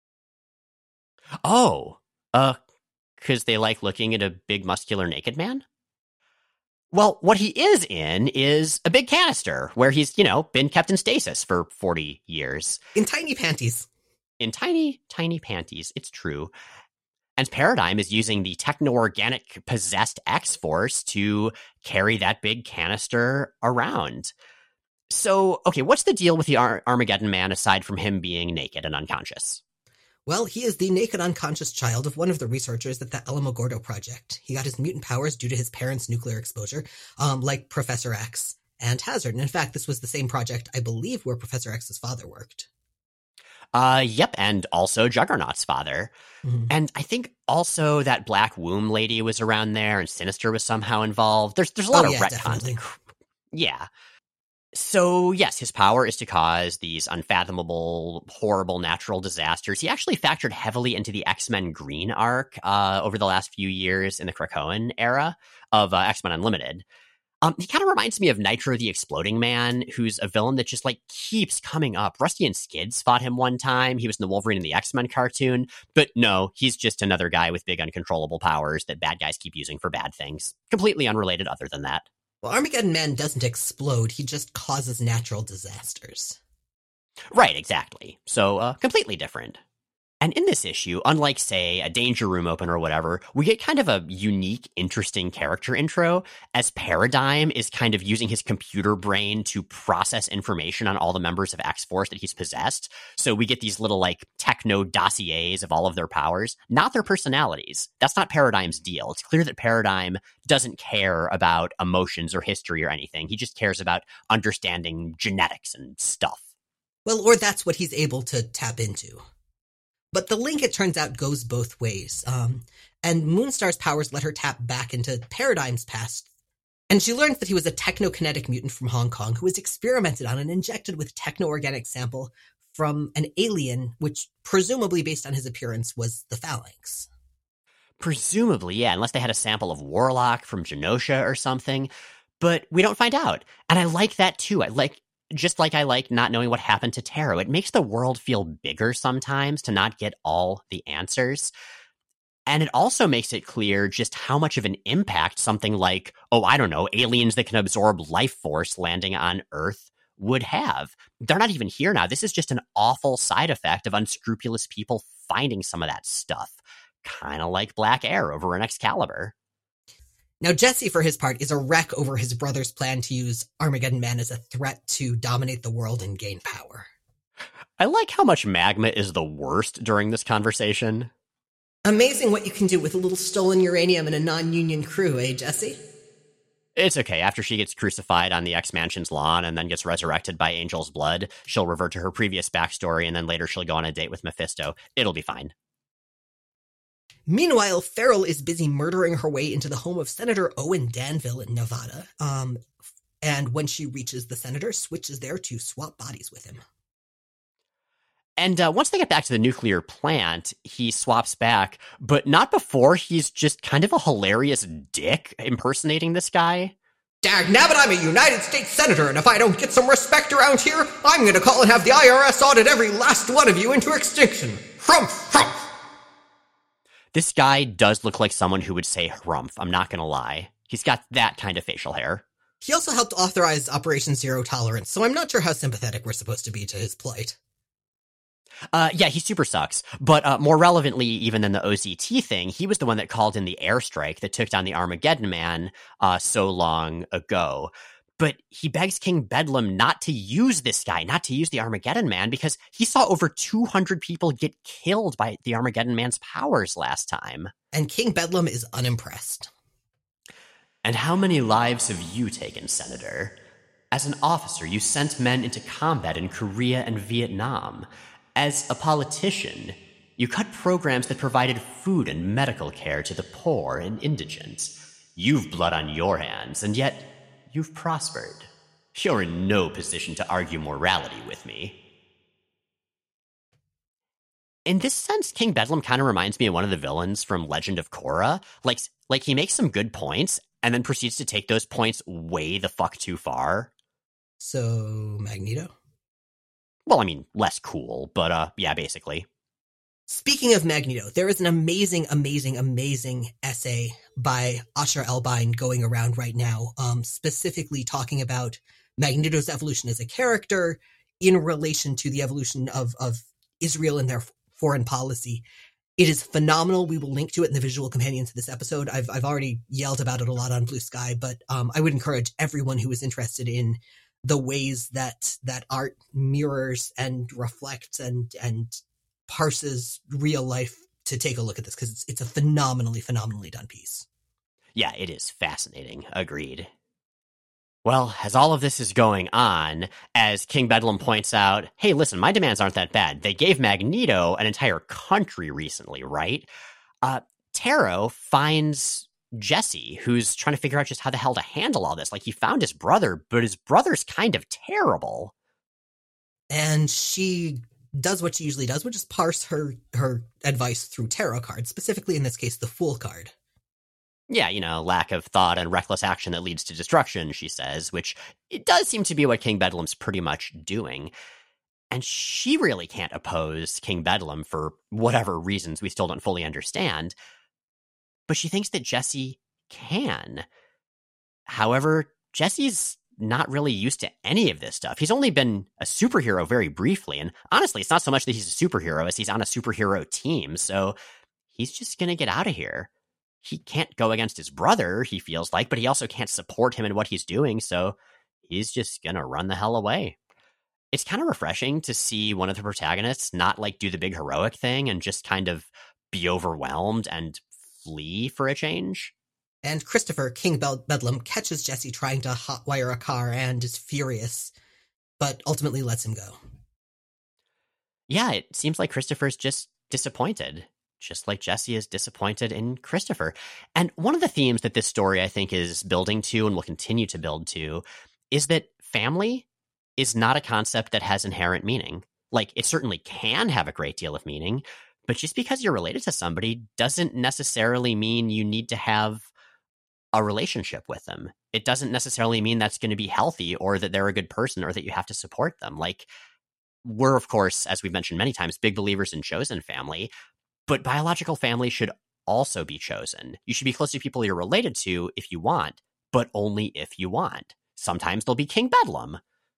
Speaker 1: Oh, because they like looking at a big muscular naked man? Well, what he is in is a big canister where he's, you know, been kept in stasis for 40 years.
Speaker 2: In tiny panties.
Speaker 1: In tiny, tiny panties, it's true. And Paradigm is using the techno-organic possessed X-Force to carry that big canister around. So, okay, what's the deal with the Armageddon Man aside from him being naked and unconscious?
Speaker 2: Well, he is the naked unconscious child of one of the researchers at the Alamogordo Project. He got his mutant powers due to his parents' nuclear exposure, like Professor X and Hazard. And in fact, this was the same project, I believe, where Professor X's father worked.
Speaker 1: Yep, and also Juggernaut's father. Mm-hmm. And I think also that Black Womb lady was around there, and Sinister was somehow involved. There's a lot of retcons. Yeah. So, yes, his power is to cause these unfathomable, horrible natural disasters. He actually factored heavily into the X-Men Green arc over the last few years in the Krakoan era of X-Men Unlimited. He kind of reminds me of Nitro the Exploding Man, who's a villain that just, like, keeps coming up. Rusty and Skids fought him one time. He was in the Wolverine and the X-Men cartoon. But no, he's just another guy with big uncontrollable powers that bad guys keep using for bad things. Completely unrelated other than that.
Speaker 2: Well, Armageddon Man doesn't explode. He just causes natural disasters.
Speaker 1: Right, exactly. So, completely different. And in this issue, unlike, say, a Danger Room open or whatever, we get kind of a unique, interesting character intro, as Paradigm is kind of using his computer brain to process information on all the members of X-Force that he's possessed. So we get these little, like, techno dossiers of all of their powers, not their personalities. That's not Paradigm's deal. It's clear that Paradigm doesn't care about emotions or history or anything. He just cares about understanding genetics and stuff.
Speaker 2: Well, or that's what he's able to tap into. But the link, it turns out, goes both ways. And Moonstar's powers let her tap back into Paradigm's past. And she learns that he was a technokinetic mutant from Hong Kong who was experimented on and injected with techno-organic sample from an alien, which presumably, based on his appearance, was the Phalanx.
Speaker 1: Presumably, yeah, unless they had a sample of Warlock from Genosha or something. But we don't find out. And I like that too. I like not knowing what happened to Taro. It makes the world feel bigger sometimes to not get all the answers. And it also makes it clear just how much of an impact something like, aliens that can absorb life force landing on Earth would have. They're not even here now. This is just an awful side effect of unscrupulous people finding some of that stuff. Kind of like Black Air over in Excalibur.
Speaker 2: Now, Jesse, for his part, is a wreck over his brother's plan to use Armageddon Man as a threat to dominate the world and gain power.
Speaker 1: I like how much Magma is the worst during this conversation.
Speaker 2: Amazing what you can do with a little stolen uranium and a non-union crew, eh, Jesse?
Speaker 1: It's okay. After she gets crucified on the X-Mansion's lawn and then gets resurrected by Angel's blood, she'll revert to her previous backstory, and then later she'll go on a date with Mephisto. It'll be fine.
Speaker 2: Meanwhile, Farrell is busy murdering her way into the home of Senator Owen Danville in Nevada. And when she reaches the senator, Switch is there to swap bodies with him.
Speaker 1: And once they get back to the nuclear plant, he swaps back, but not before he's just kind of a hilarious dick impersonating this guy.
Speaker 2: Dagnabbit, I'm a United States Senator, and if I don't get some respect around here, I'm going to call and have the IRS audit every last one of you into extinction. Hrumph, hrumph.
Speaker 1: This guy does look like someone who would say hrumph, I'm not going to lie. He's got that kind of facial hair.
Speaker 2: He also helped authorize Operation Zero Tolerance, so I'm not sure how sympathetic we're supposed to be to his plight.
Speaker 1: Yeah, he super sucks. But more relevantly, even than the OZT thing, he was the one that called in the airstrike that took down the Armageddon Man so long ago. But he begs King Bedlam not to use this guy, not to use the Armageddon Man, because he saw over 200 people get killed by the Armageddon Man's powers last time.
Speaker 2: And King Bedlam is unimpressed.
Speaker 1: And how many lives have you taken, Senator? As an officer, you sent men into combat in Korea and Vietnam. As a politician, you cut programs that provided food and medical care to the poor and indigent. You've blood on your hands, and yet you've prospered. You're in no position to argue morality with me. In this sense, King Bedlam kind of reminds me of one of the villains from Legend of Korra. Like he makes some good points, and then proceeds to take those points way the fuck too far.
Speaker 2: So, Magneto?
Speaker 1: Well, I mean, less cool, but yeah, basically.
Speaker 2: Speaking of Magneto, there is an amazing, amazing, amazing essay by Asher Elbine going around right now, specifically talking about Magneto's evolution as a character in relation to the evolution of Israel and their foreign policy. It is phenomenal. We will link to it in the visual companion to this episode. I've already yelled about it a lot on Blue Sky, but I would encourage everyone who is interested in the ways that art mirrors and reflects and parses real life to take a look at this, because it's a phenomenally done piece.
Speaker 1: Yeah, it is fascinating. Agreed. Well, as all of this is going on, as King Bedlam points out, hey, listen, my demands aren't that bad. They gave Magneto an entire country recently, right? Taro finds Jesse, who's trying to figure out just how the hell to handle all this. Like, he found his brother, but his brother's kind of terrible.
Speaker 2: And she does what she usually does, which is parse her advice through tarot cards, specifically in this case, the Fool card.
Speaker 1: Yeah, lack of thought and reckless action that leads to destruction, she says, which it does seem to be what King Bedlam's pretty much doing. And she really can't oppose King Bedlam for whatever reasons we still don't fully understand. But she thinks that Jesse can. However, Jesse's not really used to any of this stuff. He's only been a superhero very briefly, and honestly, it's not so much that he's a superhero as he's on a superhero team, so he's just gonna get out of here. He can't go against his brother, he feels like, but he also can't support him in what he's doing, so he's just gonna run the hell away. It's kind of refreshing to see one of the protagonists not do the big heroic thing and just kind of be overwhelmed and flee for a change.
Speaker 2: And Christopher, King Bedlam, catches Jesse trying to hotwire a car and is furious, but ultimately lets him go.
Speaker 1: yeah, it seems like Christopher's just disappointed, just like Jesse is disappointed in Christopher. And one of the themes that this story, I think, is building to and will continue to build to is that family is not a concept that has inherent meaning. Like, it certainly can have a great deal of meaning, but just because you're related to somebody doesn't necessarily mean you need to have a relationship with them. It doesn't necessarily mean that's going to be healthy or that they're a good person or that you have to support them. Like, we're, of course, as we've mentioned many times, big believers in chosen family, but biological family should also be chosen. You should be close to people you're related to if you want, but only if you want. Sometimes they'll be King Bedlam.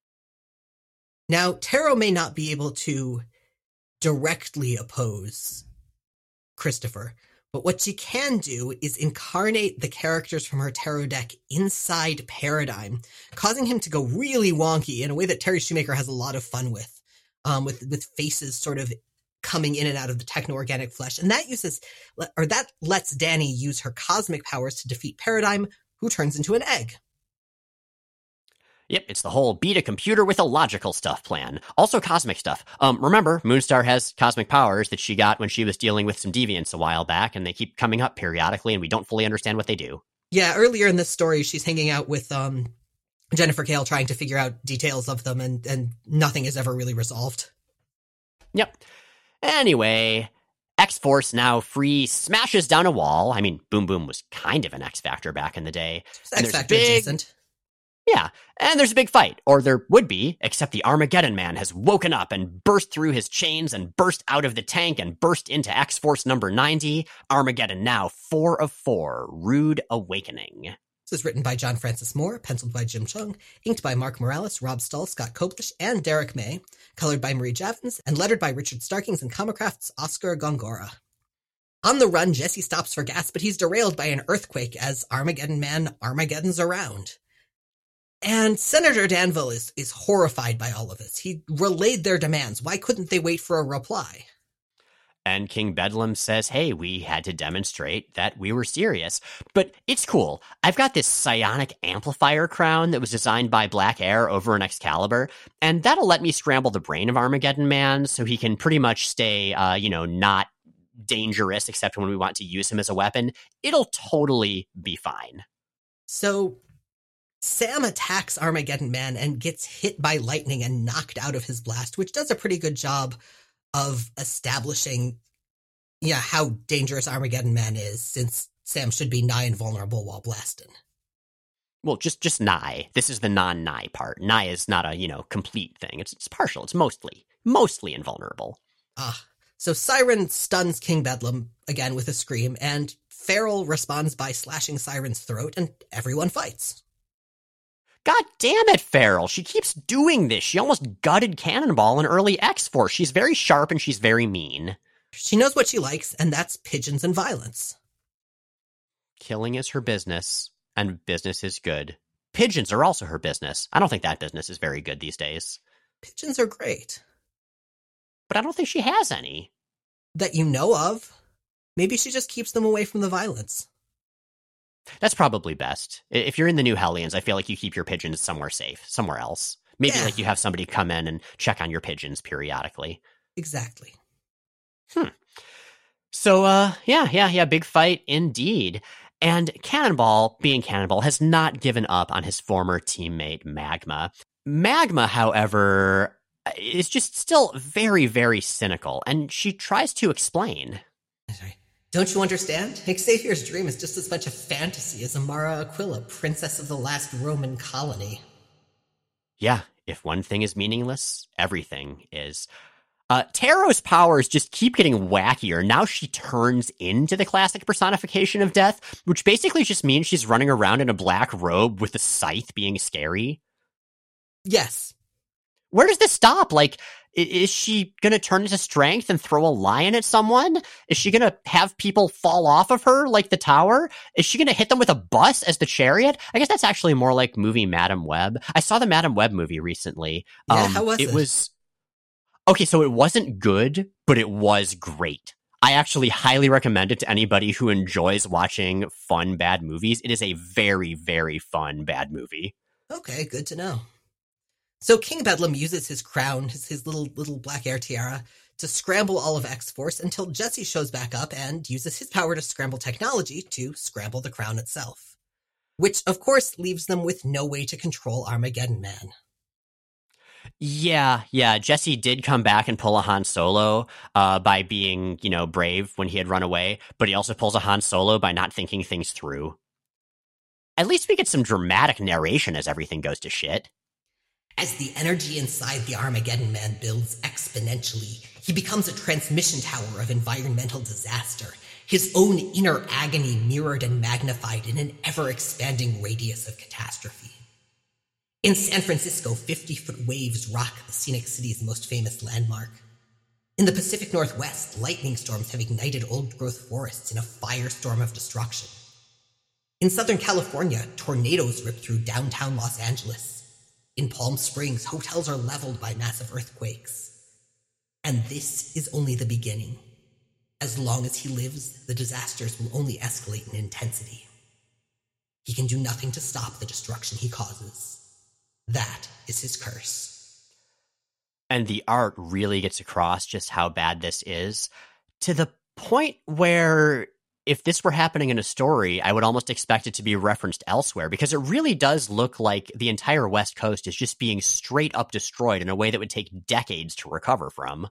Speaker 2: Now, tarot may not be able to directly oppose Christopher, but what she can do is incarnate the characters from her tarot deck inside Paradigm, causing him to go really wonky in a way that Terry Shoemaker has a lot of fun with faces sort of coming in and out of the techno-organic flesh. And that lets Dani use her cosmic powers to defeat Paradigm, who turns into an egg.
Speaker 1: Yep, it's the whole beat a computer with a logical stuff plan. Also cosmic stuff. Remember, Moonstar has cosmic powers that she got when she was dealing with some deviants a while back, and they keep coming up periodically, and we don't fully understand what they do.
Speaker 2: Yeah, earlier in this story, she's hanging out with Jennifer Kale trying to figure out details of them, and nothing is ever really resolved.
Speaker 1: Yep. Anyway, X-Force, now free, smashes down a wall. I mean, Boom Boom was kind of an X-Factor back in the day.
Speaker 2: X-Factor adjacent.
Speaker 1: Yeah, and there's a big fight, or there would be, except the Armageddon Man has woken up and burst through his chains and burst out of the tank and burst into X-Force number 90. Armageddon now 4 of 4, Rude Awakening.
Speaker 2: This is written by John Francis Moore, penciled by Jim Chung, inked by Mark Morales, Rob Stull, Scott Koblish, and Derek May, colored by Marie Javins, and lettered by Richard Starkings and Comicraft's Oscar Gongora. On the run, Jesse stops for gas, but he's derailed by an earthquake as Armageddon Man Armageddon's around. And Senator Danville is horrified by all of this. He relayed their demands. Why couldn't they wait for a reply?
Speaker 1: And King Bedlam says, hey, we had to demonstrate that we were serious. But it's cool. I've got this psionic amplifier crown that was designed by Black Air over in Excalibur, and that'll let me scramble the brain of Armageddon Man so he can pretty much stay, not dangerous except when we want to use him as a weapon. It'll totally be fine.
Speaker 2: So Sam attacks Armageddon Man and gets hit by lightning and knocked out of his blast, which does a pretty good job of establishing, how dangerous Armageddon Man is, since Sam should be nigh invulnerable while blasting.
Speaker 1: Well, just nigh. This is the non-nigh part. Nigh is not a, complete thing. It's partial. It's mostly invulnerable.
Speaker 2: So Siren stuns King Bedlam again with a scream, and Feral responds by slashing Siren's throat, and everyone fights.
Speaker 1: God damn it, Feral. She keeps doing this. She almost gutted Cannonball in early X-Force. She's very sharp and she's very mean.
Speaker 2: She knows what she likes, and that's pigeons and violence.
Speaker 1: Killing is her business, and business is good. Pigeons are also her business. I don't think that business is very good these days.
Speaker 2: Pigeons are great.
Speaker 1: But I don't think she has any.
Speaker 2: That you know of. Maybe she just keeps them away from the violence.
Speaker 1: That's probably best. If you're in the New Hellions, I feel like you keep your pigeons somewhere safe, somewhere else. Maybe like you have somebody come in and check on your pigeons periodically.
Speaker 2: Exactly.
Speaker 1: So, big fight indeed. And Cannonball, being Cannonball, has not given up on his former teammate Magma. Magma, however, is just still very, very cynical, and she tries to explain.
Speaker 2: Don't you understand? Xavier's dream is just as much a fantasy as Amara Aquila, princess of the last Roman colony.
Speaker 1: Yeah, if one thing is meaningless, everything is. Taro's powers just keep getting wackier. Now she turns into the classic personification of death, which basically just means she's running around in a black robe with a scythe being scary.
Speaker 2: Yes.
Speaker 1: Where does this stop? Like, is she going to turn into strength and throw a lion at someone? Is she going to have people fall off of her like the tower? Is she going to hit them with a bus as the chariot? I guess that's actually more like movie Madam Web. I saw the Madam Web movie recently.
Speaker 2: Yeah, how was it?
Speaker 1: Okay, so it wasn't good, but it was great. I actually highly recommend it to anybody who enjoys watching fun bad movies. It is a very, very fun bad movie.
Speaker 2: Okay, good to know. So King Bedlam uses his crown, his little black air tiara, to scramble all of X-Force until Jesse shows back up and uses his power to scramble technology to scramble the crown itself. Which, of course, leaves them with no way to control Armageddon Man.
Speaker 1: Yeah, Jesse did come back and pull a Han Solo by being, brave when he had run away, but he also pulls a Han Solo by not thinking things through. At least we get some dramatic narration as everything goes to shit.
Speaker 2: As the energy inside the Armageddon Man builds exponentially, he becomes a transmission tower of environmental disaster, his own inner agony mirrored and magnified in an ever-expanding radius of catastrophe. In San Francisco, 50-foot waves rock the scenic city's most famous landmark. In the Pacific Northwest, lightning storms have ignited old-growth forests in a firestorm of destruction. In Southern California, tornadoes rip through downtown Los Angeles. In Palm Springs, hotels are leveled by massive earthquakes. And this is only the beginning. As long as he lives, the disasters will only escalate in intensity. He can do nothing to stop the destruction he causes. That is his curse.
Speaker 1: And the art really gets across just how bad this is, to the point where if this were happening in a story, I would almost expect it to be referenced elsewhere, because it really does look like the entire West Coast is just being straight up destroyed in a way that would take decades to recover from.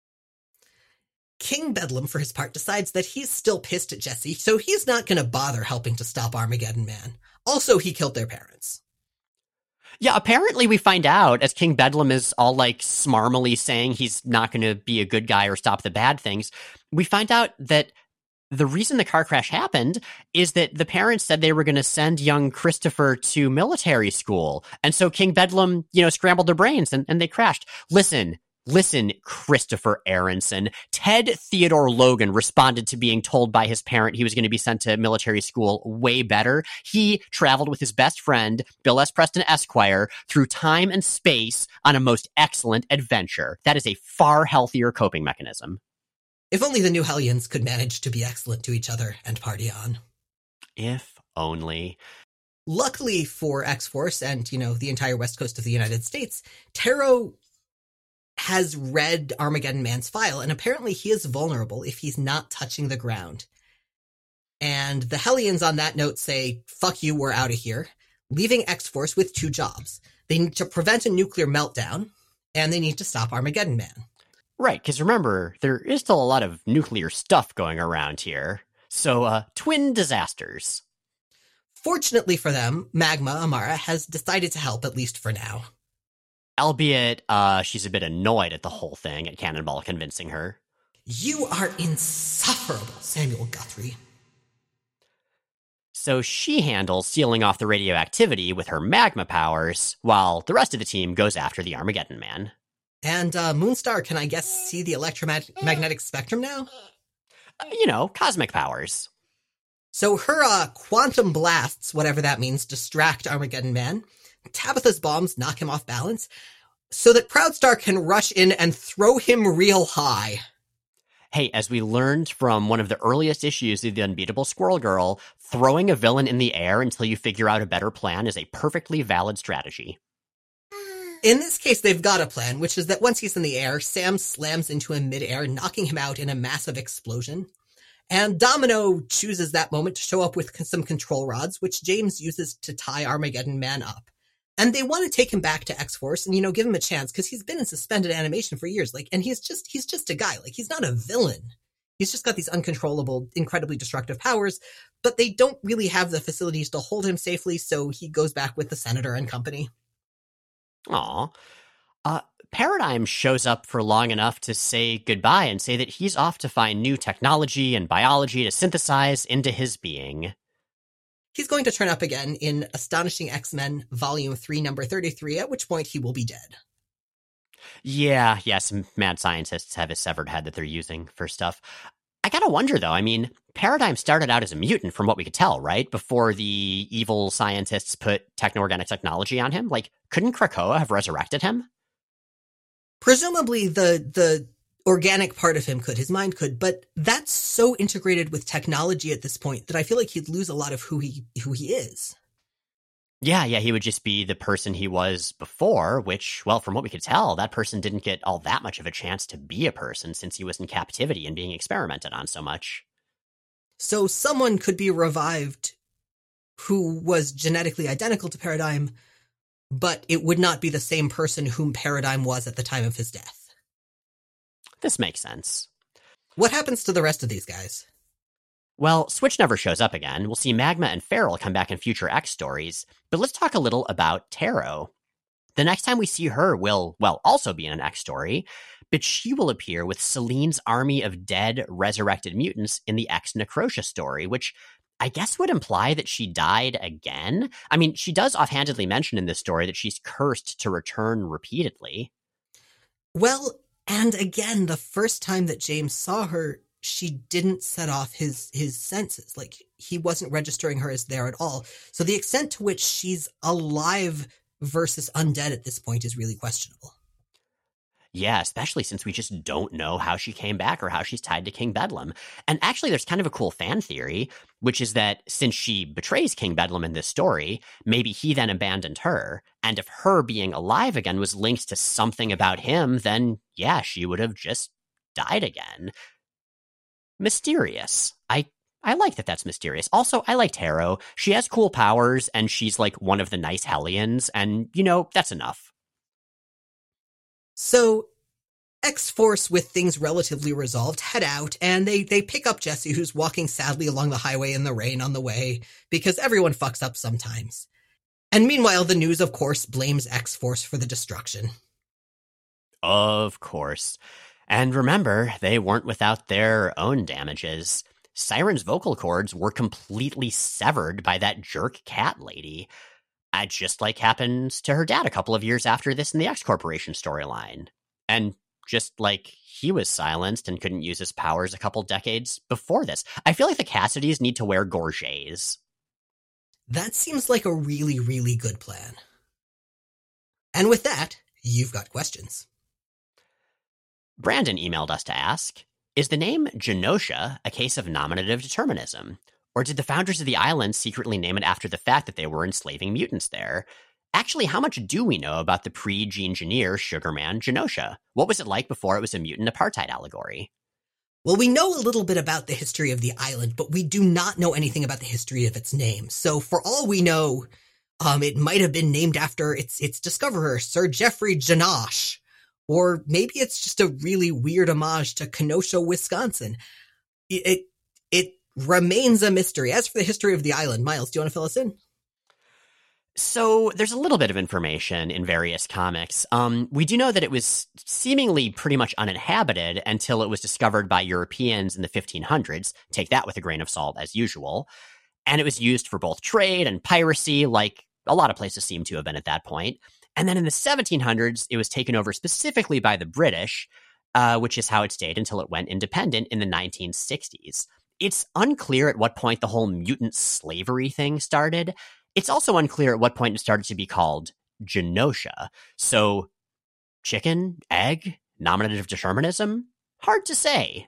Speaker 2: King Bedlam, for his part, decides that he's still pissed at Jesse, so he's not going to bother helping to stop Armageddon Man. Also, he killed their parents.
Speaker 1: Yeah, apparently we find out, as King Bedlam is all smarmily saying he's not going to be a good guy or stop the bad things, we find out that the reason the car crash happened is that the parents said they were going to send young Christopher to military school. And so King Bedlam, scrambled their brains and they crashed. Listen, Christopher Aronson. Ted Theodore Logan responded to being told by his parent he was going to be sent to military school way better. He traveled with his best friend, Bill S. Preston Esquire, through time and space on a most excellent adventure. That is a far healthier coping mechanism.
Speaker 2: If only the New Hellions could manage to be excellent to each other and party on.
Speaker 1: If only.
Speaker 2: Luckily for X-Force and, the entire west coast of the United States, Taro has read Armageddon Man's file, and apparently he is vulnerable if he's not touching the ground. And the Hellions on that note say, fuck you, we're out of here, leaving X-Force with two jobs. They need to prevent a nuclear meltdown, and they need to stop Armageddon Man.
Speaker 1: Right, because remember, there is still a lot of nuclear stuff going around here. So, twin disasters.
Speaker 2: Fortunately for them, Magma Amara has decided to help, at least for now.
Speaker 1: Albeit, she's a bit annoyed at the whole thing, at Cannonball convincing her.
Speaker 2: You are insufferable, Samuel Guthrie.
Speaker 1: So she handles sealing off the radioactivity with her magma powers, while the rest of the team goes after the Armageddon Man.
Speaker 2: And Moonstar, can I guess see the electromagnetic spectrum now?
Speaker 1: Cosmic powers.
Speaker 2: So her quantum blasts, whatever that means, distract Armageddon Man. Tabitha's bombs knock him off balance, so that Proudstar can rush in and throw him real high.
Speaker 1: Hey, as we learned from one of the earliest issues of The Unbeatable Squirrel Girl, throwing a villain in the air until you figure out a better plan is a perfectly valid strategy.
Speaker 2: In this case, they've got a plan, which is that once he's in the air, Sam slams into him midair, knocking him out in a massive explosion. And Domino chooses that moment to show up with some control rods, which James uses to tie Armageddon Man up. And they want to take him back to X-Force and, give him a chance, because he's been in suspended animation for years. And he's just a guy. He's not a villain. He's just got these uncontrollable, incredibly destructive powers, but they don't really have the facilities to hold him safely, so he goes back with the Senator and company.
Speaker 1: Aw. Paradigm shows up for long enough to say goodbye and say that he's off to find new technology and biology to synthesize into his being.
Speaker 2: He's going to turn up again in Astonishing X-Men Volume 3, Number 33, at which point he will be dead. Yeah,
Speaker 1: some mad scientists have a severed head that they're using for stuff. I gotta wonder, though, Paradigm started out as a mutant from what we could tell, right? Before the evil scientists put techno-organic technology on him? Couldn't Krakoa have resurrected him?
Speaker 2: Presumably the organic part of him could, his mind could, but that's so integrated with technology at this point that I feel like he'd lose a lot of who he is.
Speaker 1: Yeah, he would just be the person he was before, which, well, from what we could tell, that person didn't get all that much of a chance to be a person since he was in captivity and being experimented on so much.
Speaker 2: So someone could be revived who was genetically identical to Paradigm, but it would not be the same person whom Paradigm was at the time of his death.
Speaker 1: This makes sense.
Speaker 2: What happens to the rest of these guys?
Speaker 1: Well, Switch never shows up again. We'll see Magma and Feral come back in future X stories, but let's talk a little about Taro. The next time we see her will, well, also be in an X story, but she will appear with Selene's army of dead, resurrected mutants in the X Necrosha story, which I guess would imply that she died again. I mean, she does offhandedly mention in this story that she's cursed to return repeatedly.
Speaker 2: Well, and again, the first time that James saw her, she didn't set off his senses. Like, he wasn't registering her as there at all. So the extent to which she's alive versus undead at this point is really questionable.
Speaker 1: Yeah, especially since we just don't know how she came back or how she's tied to King Bedlam. And actually, there's kind of a cool fan theory, which is that since she betrays King Bedlam in this story, maybe he then abandoned her. And if her being alive again was linked to something about him, then yeah, she would have just died again. Mysterious. I like that that's mysterious. Also, I like Taro. She has cool powers, and she's like one of the nice Hellions, and, you know, that's enough.
Speaker 2: So, X-Force, with things relatively resolved, head out, and they pick up Jesse, who's walking sadly along the highway in the rain on the way, because everyone fucks up sometimes. And meanwhile, the news, of course, blames X-Force for the destruction.
Speaker 1: Of course. And remember, they weren't without their own damages. Siren's vocal cords were completely severed by that jerk cat lady. Just like happens to her dad a couple of years after this in the X Corporation storyline. And just like he was silenced and couldn't use his powers a couple decades before this. I feel like the Cassidys need to wear gorgets.
Speaker 2: That seems like a really, really good plan. And with that, you've got questions.
Speaker 1: Brandon emailed us to ask, is the name Genosha a case of nominative determinism? Or did the founders of the island secretly name it after the fact that they were enslaving mutants there? Actually, how much do we know about the pre-Gene Engineer Sugarman Genosha? What was it like before it was a mutant apartheid allegory?
Speaker 2: Well, we know a little bit about the history of the island, but we do not know anything about the history of its name. So for all we know, it might have been named after its discoverer, Sir Geoffrey Janosch. Or maybe it's just a really weird homage to Kenosha, Wisconsin. It remains a mystery. As for the history of the island, Miles, do you want to fill us in?
Speaker 1: So there's a little bit of information in various comics. We do know that it was seemingly pretty much uninhabited until it was discovered by Europeans in the 1500s. Take that with a grain of salt, as usual. And it was used for both trade and piracy, like a lot of places seem to have been at that point. And then in the 1700s, it was taken over specifically by the British, which is how it stayed until it went independent in the 1960s. It's unclear at what point the whole mutant slavery thing started. It's also unclear at what point it started to be called Genosha. So, chicken, egg, nominative determinism? Hard to say.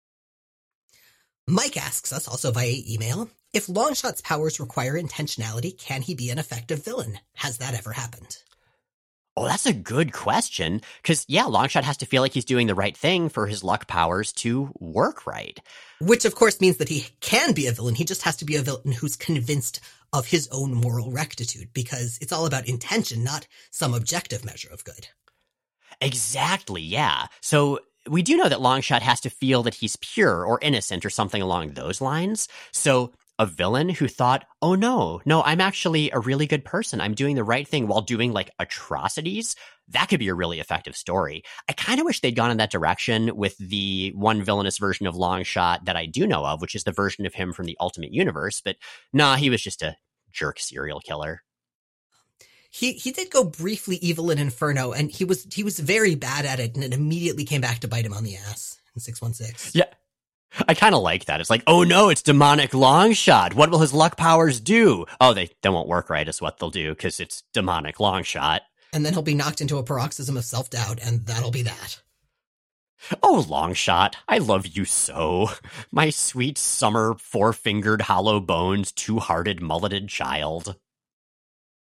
Speaker 2: Mike asks us, also via email, if Longshot's powers require intentionality, can he be an effective villain? Has that ever happened?
Speaker 1: Oh, that's a good question. Because, yeah, Longshot has to feel like he's doing the right thing for his luck powers to work right.
Speaker 2: Which, of course, means that he can be a villain. He just has to be a villain who's convinced of his own moral rectitude, because it's all about intention, not some objective measure of good.
Speaker 1: Exactly, yeah. So we do know that Longshot has to feel that he's pure or innocent or something along those lines. So a villain who thought, oh no, I'm actually a really good person. I'm doing the right thing while doing like atrocities. That could be a really effective story. I kind of wish they'd gone in that direction with the one villainous version of Longshot that I do know of, which is the version of him from the Ultimate Universe. But nah, he was just a jerk serial killer.
Speaker 2: He did go briefly evil in Inferno, and he was very bad at it, and it immediately came back to bite him on the ass in 616.
Speaker 1: Yeah. I kind of like that. It's like, oh no, it's demonic Longshot. What will his luck powers do? Oh, they won't work right is what they'll do because it's demonic Longshot.
Speaker 2: And then he'll be knocked into a paroxysm of self-doubt, and that'll be that.
Speaker 1: Oh, Longshot, I love you so. My sweet summer four-fingered hollow bones, two-hearted mulleted child.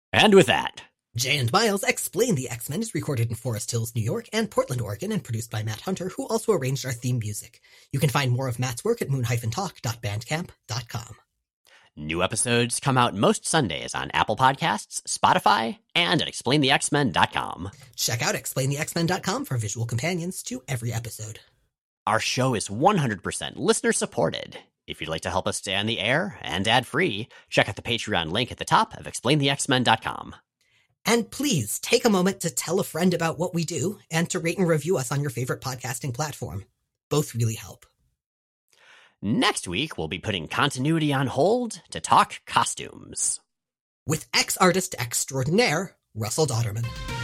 Speaker 1: And with that,
Speaker 2: Jay and Miles Explain the X-Men is recorded in Forest Hills, New York, and Portland, Oregon, and produced by Matt Hunter, who also arranged our theme music. You can find more of Matt's work at moon-talk.bandcamp.com.
Speaker 1: new episodes come out most Sundays on Apple Podcasts, Spotify, and at explainthexmen.com.
Speaker 2: Check out explainthexmen.com for visual companions to every episode.
Speaker 1: Our show is 100% listener-supported. If you'd like to help us stay on the air and ad-free, check out the Patreon link at the top of explainthexmen.com.
Speaker 2: And please take a moment to tell a friend about what we do and to rate and review us on your favorite podcasting platform. Both really help.
Speaker 1: Next week, we'll be putting continuity on hold to talk costumes.
Speaker 2: With X-artist extraordinaire, Russell Dauterman.